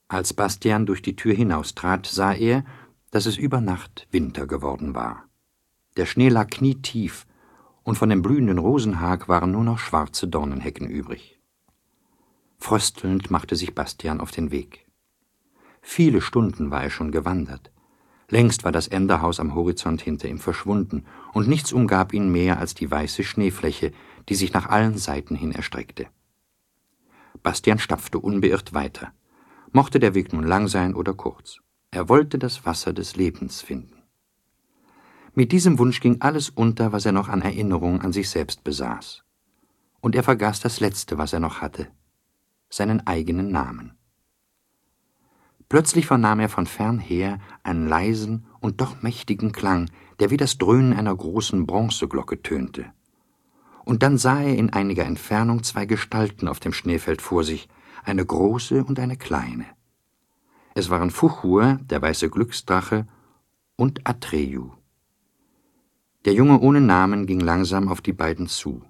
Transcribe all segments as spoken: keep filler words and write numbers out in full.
Als Bastian durch die Tür hinaustrat, sah er, dass es über Nacht Winter geworden war. Der Schnee lag knietief, und von dem blühenden Rosenhag waren nur noch schwarze Dornenhecken übrig. Fröstelnd machte sich Bastian auf den Weg. Viele Stunden war er schon gewandert. Längst war das Enderhaus am Horizont hinter ihm verschwunden, und nichts umgab ihn mehr als die weiße Schneefläche, die sich nach allen Seiten hin erstreckte. Bastian stapfte unbeirrt weiter. Mochte der Weg nun lang sein oder kurz. Er wollte das Wasser des Lebens finden. Mit diesem Wunsch ging alles unter, was er noch an Erinnerung an sich selbst besaß. Und er vergaß das Letzte, was er noch hatte, seinen eigenen Namen. Plötzlich vernahm er von fern her einen leisen und doch mächtigen Klang, der wie das Dröhnen einer großen Bronzeglocke tönte. Und dann sah er in einiger Entfernung zwei Gestalten auf dem Schneefeld vor sich, eine große und eine kleine. Es waren Fuchur, der weiße Glücksdrache, und Atreyu. Der Junge ohne Namen ging langsam auf die beiden zu.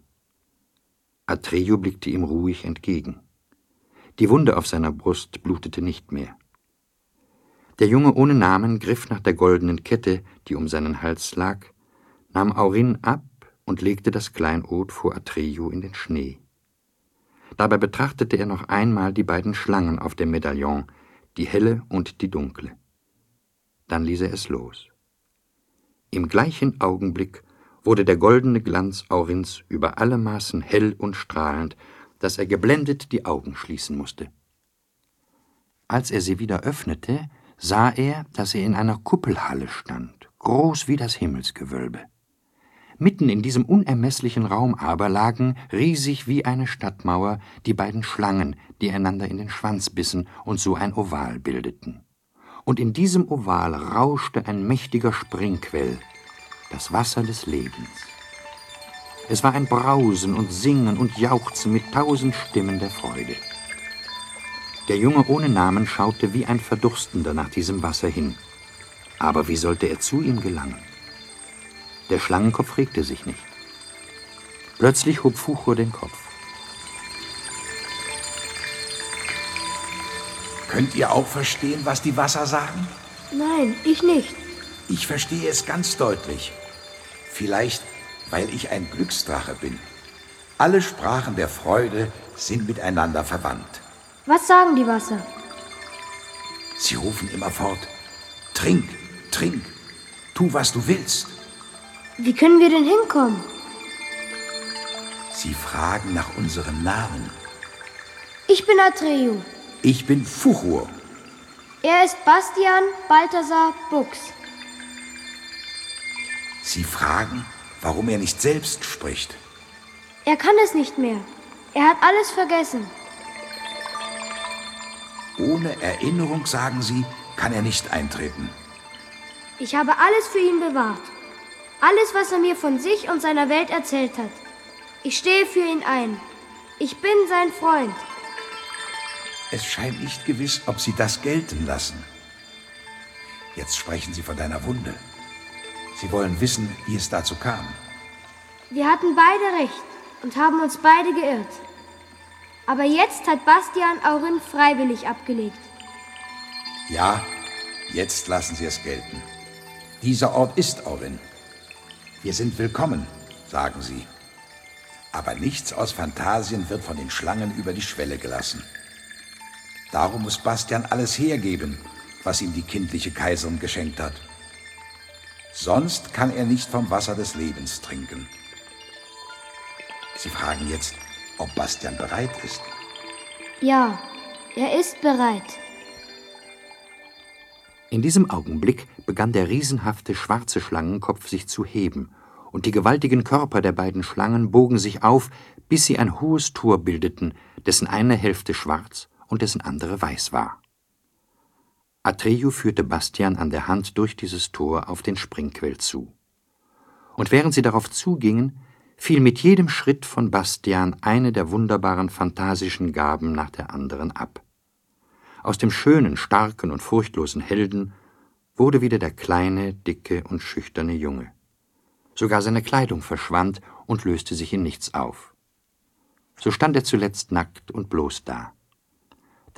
Atreyu blickte ihm ruhig entgegen. Die Wunde auf seiner Brust blutete nicht mehr. Der Junge ohne Namen griff nach der goldenen Kette, die um seinen Hals lag, nahm Aurin ab und legte das Kleinod vor Atreyu in den Schnee. Dabei betrachtete er noch einmal die beiden Schlangen auf dem Medaillon, die helle und die dunkle. Dann ließ er es los. Im gleichen Augenblick wurde der goldene Glanz Aurins über alle Maßen hell und strahlend, dass er geblendet die Augen schließen musste. Als er sie wieder öffnete, sah er, dass er in einer Kuppelhalle stand, groß wie das Himmelsgewölbe. Mitten in diesem unermesslichen Raum aber lagen, riesig wie eine Stadtmauer, die beiden Schlangen, die einander in den Schwanz bissen und so ein Oval bildeten. Und in diesem Oval rauschte ein mächtiger Springquell, das Wasser des Lebens. Es war ein Brausen und Singen und Jauchzen mit tausend Stimmen der Freude. Der Junge ohne Namen schaute wie ein Verdurstender nach diesem Wasser hin. Aber wie sollte er zu ihm gelangen? Der Schlangenkopf regte sich nicht. Plötzlich hob Fuchur den Kopf. Könnt ihr auch verstehen, was die Wasser sagen? Nein, ich nicht. Ich verstehe es ganz deutlich. Vielleicht, weil ich ein Glücksdrache bin. Alle Sprachen der Freude sind miteinander verwandt. Was sagen die Wasser? Sie rufen immerfort: Trink, trink, tu, was du willst. Wie können wir denn hinkommen? Sie fragen nach unseren Namen. Ich bin Atreyu. Ich bin Fuchur. Er ist Bastian Balthasar Buchs. Sie fragen, warum er nicht selbst spricht. Er kann es nicht mehr. Er hat alles vergessen. Ohne Erinnerung, sagen Sie, kann er nicht eintreten. Ich habe alles für ihn bewahrt. Alles, was er mir von sich und seiner Welt erzählt hat. Ich stehe für ihn ein. Ich bin sein Freund. Es scheint nicht gewiss, ob Sie das gelten lassen. Jetzt sprechen Sie von deiner Wunde. Sie wollen wissen, wie es dazu kam. Wir hatten beide recht und haben uns beide geirrt. Aber jetzt hat Bastian Aurin freiwillig abgelegt. Ja, jetzt lassen Sie es gelten. Dieser Ort ist Aurin. Wir sind willkommen, sagen Sie. Aber nichts aus Phantasien wird von den Schlangen über die Schwelle gelassen. Darum muss Bastian alles hergeben, was ihm die kindliche Kaiserin geschenkt hat. Sonst kann er nicht vom Wasser des Lebens trinken. Sie fragen jetzt, ob Bastian bereit ist. Ja, er ist bereit. In diesem Augenblick begann der riesenhafte schwarze Schlangenkopf sich zu heben, und die gewaltigen Körper der beiden Schlangen bogen sich auf, bis sie ein hohes Tor bildeten, dessen eine Hälfte schwarz und dessen andere weiß war. Atreyu führte Bastian an der Hand durch dieses Tor auf den Springquell zu. Und während sie darauf zugingen, fiel mit jedem Schritt von Bastian eine der wunderbaren phantasischen Gaben nach der anderen ab. Aus dem schönen, starken und furchtlosen Helden wurde wieder der kleine, dicke und schüchterne Junge. Sogar seine Kleidung verschwand und löste sich in nichts auf. So stand er zuletzt nackt und bloß da.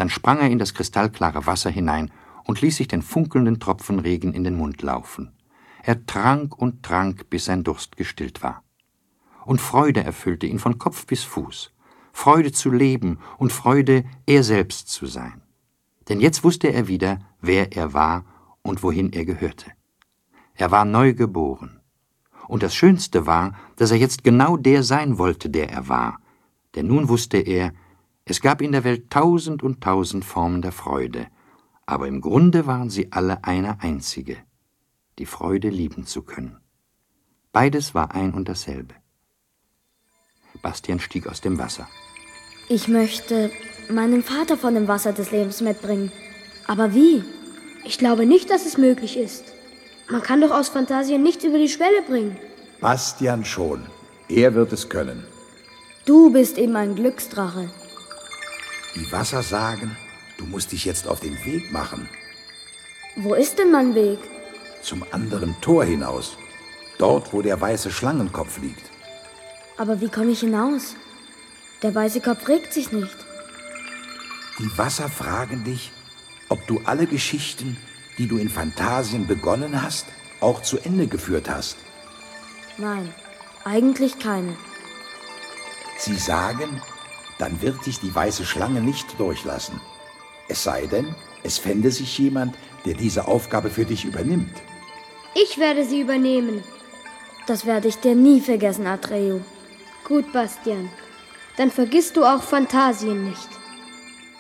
Dann sprang er in das kristallklare Wasser hinein und ließ sich den funkelnden Tropfenregen in den Mund laufen. Er trank und trank, bis sein Durst gestillt war. Und Freude erfüllte ihn von Kopf bis Fuß. Freude zu leben und Freude, er selbst zu sein. Denn jetzt wusste er wieder, wer er war und wohin er gehörte. Er war neu geboren. Und das Schönste war, dass er jetzt genau der sein wollte, der er war. Denn nun wusste er, es gab in der Welt tausend und tausend Formen der Freude, aber im Grunde waren sie alle eine einzige, die Freude lieben zu können. Beides war ein und dasselbe. Bastian stieg aus dem Wasser. Ich möchte meinen Vater von dem Wasser des Lebens mitbringen. Aber wie? Ich glaube nicht, dass es möglich ist. Man kann doch aus Phantasien nichts über die Schwelle bringen. Bastian schon. Er wird es können. Du bist eben ein Glücksdrache. Die Wasser sagen, du musst dich jetzt auf den Weg machen. Wo ist denn mein Weg? Zum anderen Tor hinaus. Dort, wo der weiße Schlangenkopf liegt. Aber wie komme ich hinaus? Der weiße Kopf regt sich nicht. Die Wasser fragen dich, ob du alle Geschichten, die du in Phantasien begonnen hast, auch zu Ende geführt hast. Nein, eigentlich keine. Sie sagen, dann wird dich die weiße Schlange nicht durchlassen. Es sei denn, es fände sich jemand, der diese Aufgabe für dich übernimmt. Ich werde sie übernehmen. Das werde ich dir nie vergessen, Atreo. Gut, Bastian. Dann vergisst du auch Phantasien nicht.